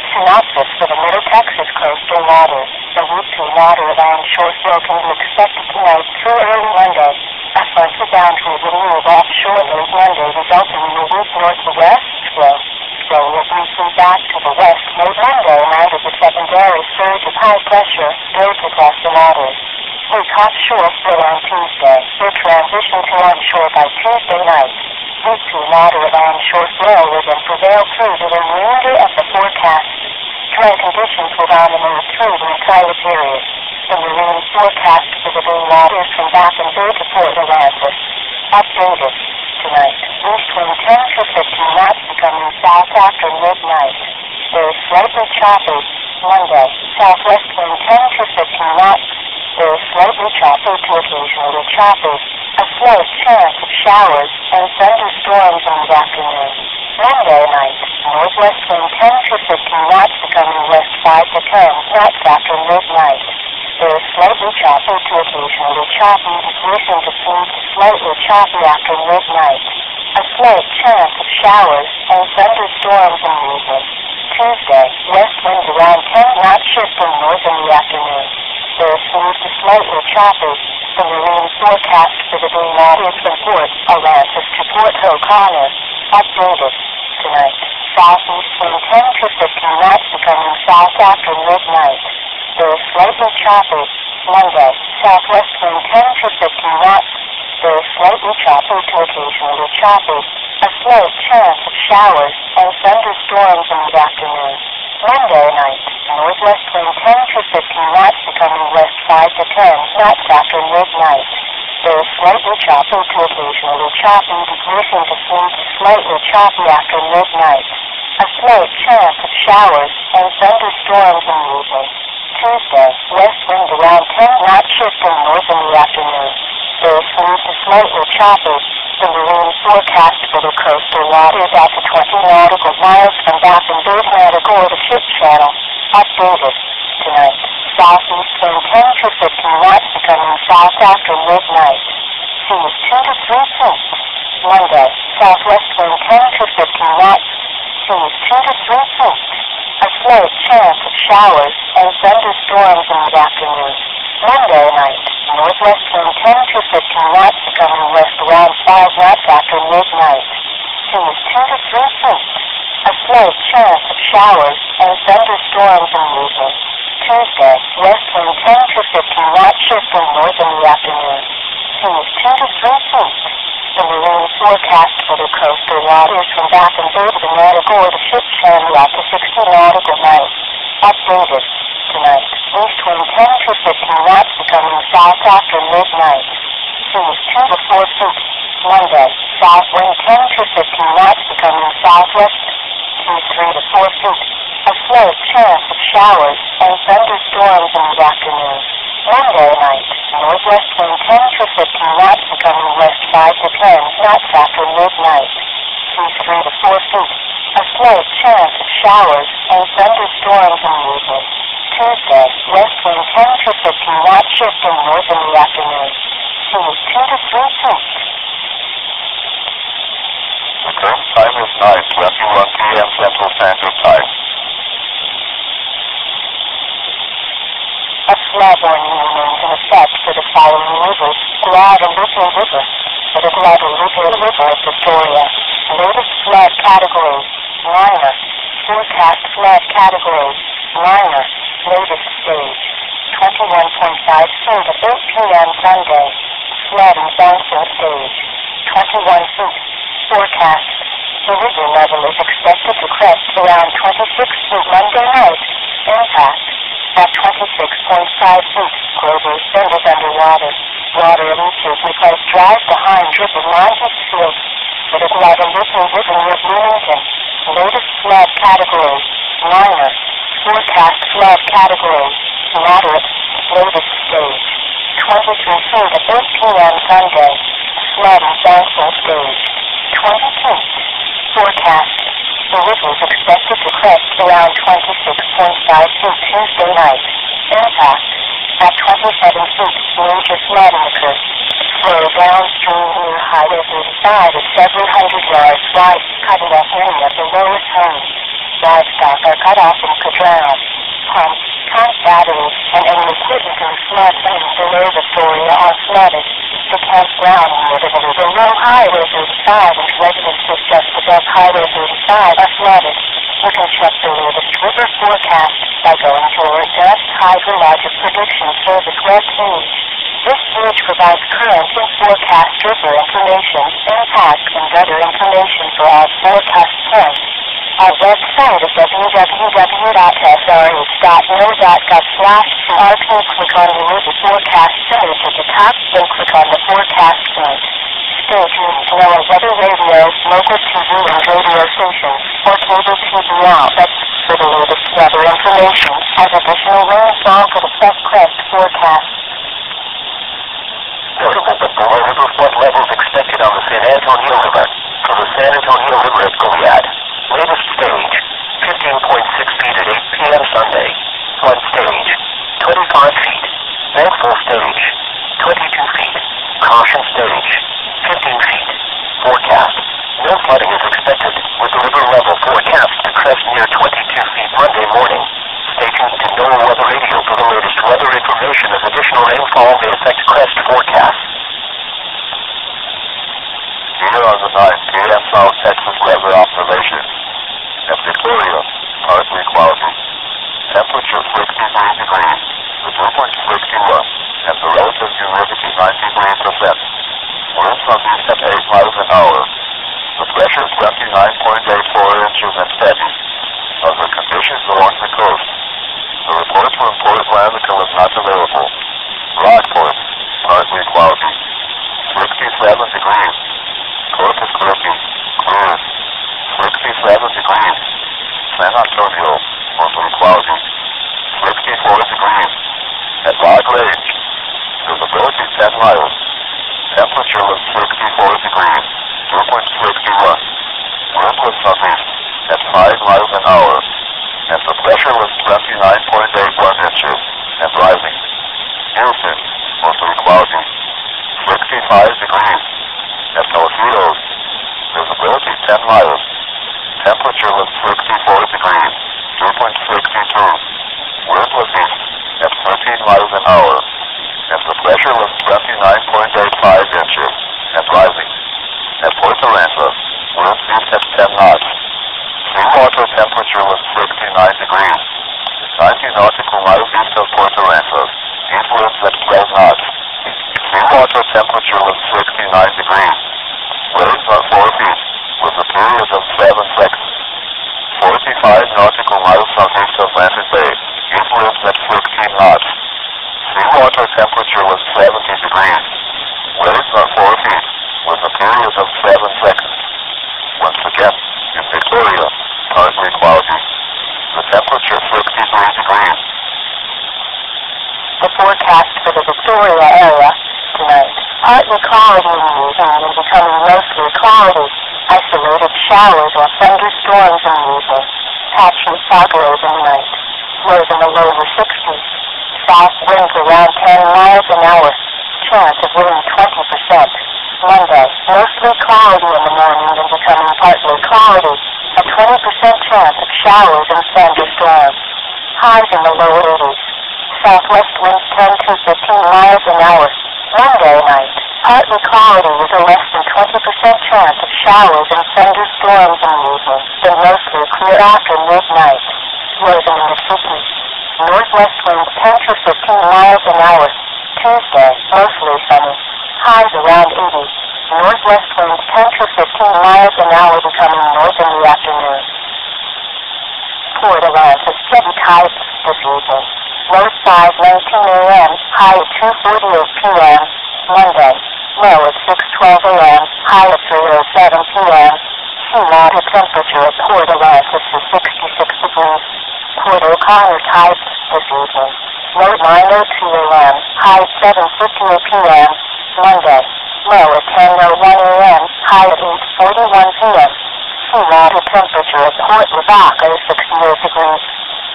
synopsis for the Middle Texas coastal waters. The weak to moderate onshore flow can be expected tonight through early Monday. A frontal boundary will move offshore late Monday, resulting in a weak north to west flow. Flow will briefly back to the west late Monday night as a secondary surge of high pressure builds across the waters. Weak offshore flow on Tuesday will transition to onshore by Tuesday night. Weak to moderate onshore flow will then prevail through the remainder of the forecast. Dry conditions will dominate through the entire period. The marine forecast for the Bay waters from Baffin Bay to Port Aransas. Updated tonight. East wind 10 to 15 knots becoming south after midnight. Very slightly choppy. Monday. Southwest wind 10 to 15 knots. Very slightly choppy to occasionally choppy. A slight chance of showers and thunderstorms in the afternoon. Monday night. Northwest wind 10 to 15 knots becoming west 5 to 10 knots after midnight. Very slightly choppy to occasionally choppy, decreasing to smooth to slightly choppy after midnight. A slight chance of showers and thunderstorms in the evening. Tuesday, west wind around 10 knots shifting north in the afternoon. Very smooth to slightly choppy. The marine forecast for the Bay waters from Port Aransas to Port O'Connor. Updated tonight. Southeast wind 10 to 15 knots becoming south after midnight. Very slightly choppy. Monday. Southwest wind 10 to 15 knots. Very slightly choppy to occasionally choppy. A slight chance of showers and thunderstorms in the afternoon. Monday night. Northwest wind 10 to 15 knots becoming west 5 to 10 knots after midnight. Very slightly choppy to occasionally choppy, decreasing to smooth to slightly choppy after midnight. A slight chance of showers and thunderstorms in the evening. Tuesday, west wind around 10 knots shifting north in the afternoon. Very smooth to slightly choppy. The marine forecast for the coastal waters out to 20 nautical miles from Baffin Bay to Matagorda to Ship Channel. Updated tonight. Southeast wind 10 to 15 knots becoming south after midnight. Seas 2 to 3 feet. Monday. Southwest wind 10 to 15 knots. Seas 2 to 3 feet. A slight chance of showers and thunderstorms in the afternoon. Monday night. Northwest wind 10 to 15 knots becoming west around 5 knots after midnight. Seas 2 to 3 feet. A slight chance of showers and thunderstorms in the evening. Tuesday, west wind 10 to 15 knots shifting north in the afternoon. Seas 2 to 3 feet. The marine forecast for the coastal waters from Baffin Bay to the Matagorda to Ship Channel out to 60 nautical miles. Updated tonight. East wind 10 to 15 knots becoming south after midnight. Seas 2 to 4 feet. Monday. South wind 10 to 15 knots becoming southwest. Seas 3 to 4 feet. A slight chance of showers and thunderstorms in the afternoon. Monday night. Northwest wind 10 to 15 knots becoming west 5 to 10 knots after midnight. Seas 3 to 4 feet. A slight chance of showers and thunderstorms in the evening. Tuesday, west wind 10 to 15 knots shifting north in the afternoon. Seas 2 to 3 feet. The current time is 9:21 p.m. Central Standard Time. A flood warning remains in effect for the following rivers: Guadalupe River. For the Guadalupe River of Victoria, latest flood category, minor. Forecast flood category, minor. Latest stage, 21.5 feet at 8 p.m. Sunday. Flood and bouncing stage, 21 feet. Forecast. The river level is expected to crest around 26 feet Monday night. Impact. At 26.5 feet, Grover Bend is underwater. Water reaches because drive behind dripping Montes Field. For the Guadalupe River near Bloomington, latest flood category, minor. Forecast flood category, moderate. Latest stage, 23 feet at 8 p.m. Sunday. Flood and bouncing stage, 20 feet. Forecast. The river is expected to crest around 26.5 feet Tuesday night. Impact. At 27 feet, major flooding occurs. Flow downstream near Highway 35 is several hundred yards wide, cutting off many of the lowest homes. Livestock off or cut off and could drown. Pumps, tank batteries, and any equipment in flood zones below Victoria are flooded. The campground near below Highway 35 and residences just above Highway 35 are flooded. You can check the latest river forecast by going to our Advanced Hydrologic Prediction Service webpage. This page provides current and forecast river information, impact, and other information for all forecast points. Our website is www.srh.no.gov/CRP. Click on the river forecast image at the top, then click on the forecast point. Stay tuned to our weather radio, local TV and radio stations, or cable TV outlets for the latest weather information as additional rainfall could affect Crest forecast. Notable but below river flood levels expected on the San Antonio River. For the San Antonio River at Goliad. Latest stage, 15.6 feet at 8 p.m. Sunday. Flood stage, 25 feet. Thankful stage, 22 feet. Caution stage, 15 feet. Forecast. No flooding is expected, with the river level forecast to crest near 22 feet Monday morning. Stay tuned to NOAA Weather Radio for the latest weather information as additional rainfall may affect Crest forecasts. Here are the 9 p.m. South Texas weather observations. At Victoria, partly cloudy. Temperature 63 degrees. The dew point 61, and the relative humidity 93%. Winds from east at 8 miles an hour. The pressure 29.84 inches and steady. Other conditions along the coast. The report from Portland is not available. Rockport, partly cloudy. 67 degrees. Corpus Christi, clear. 67 degrees. San Antonio, mostly cloudy. 64 degrees. At Log Range, visibility 10 miles. Temperature was 64 degrees. Dew point 61. Wind was southeast at 5 miles an hour. And the pressure was 29.81 inches and rising. Houston, mostly cloudy. 65 degrees. At Torpedoes, visibility 10 miles. Temperature was 64 degrees. Dew point 62. Wind was east at 13 miles an hour. And the pressure was 29.85 inches and rising. At Port Aransas, winds east at 10 knots. Seawater temperature was 69 degrees. 90 nautical miles east of Port Aransas. East winds at 12 knots. Seawater temperature was 69 degrees. Waves are 4 feet, with a period of 7 seconds. 45 nautical miles southeast of Atlantic Bay. East winds at 15 knots. Seawater temperature was 70 degrees. Waves are 4 feet, with a period of 7 seconds. Once again, in Victoria, partly cloudy. The temperature 63 degrees. The forecast for the Victoria area tonight. Partly cloudy in the evening and becoming mostly cloudy. Isolated showers or thunderstorms in the evening. Patchy fog lows in the night. Lows in the lower 60s. South winds around 10 miles an hour. Chance of wind 20%. Monday, mostly cloudy in the morning and becoming partly cloudy. A 20% chance of showers and thunderstorms. Highs in the low 80s. Southwest winds 10 to 15 miles an hour. Monday night, partly cloudy with a less than 20% chance of showers and thunderstorms in the evening, then mostly clear after midnight. Lows in the mid-50s. Northwest winds 10 to 15 miles an hour. Tuesday, mostly sunny. Highs around 80. Northwest winds 10 to 15 miles an hour becoming north in the afternoon. Port Aransas steady tides this evening. Low 5:19 a.m., high at 2:48 p.m. Monday. Low at 6:12 a.m., high at 3:07 p.m. Sea temperature at Port Aransas is 66 degrees. Port O'Connor tides this evening. Low at 9:02 a.m., high at 7:58 p.m. Monday. Low at 10:01 a.m., high at 8:41 p.m. Sea water temperature at Port Lavaca is 68 degrees.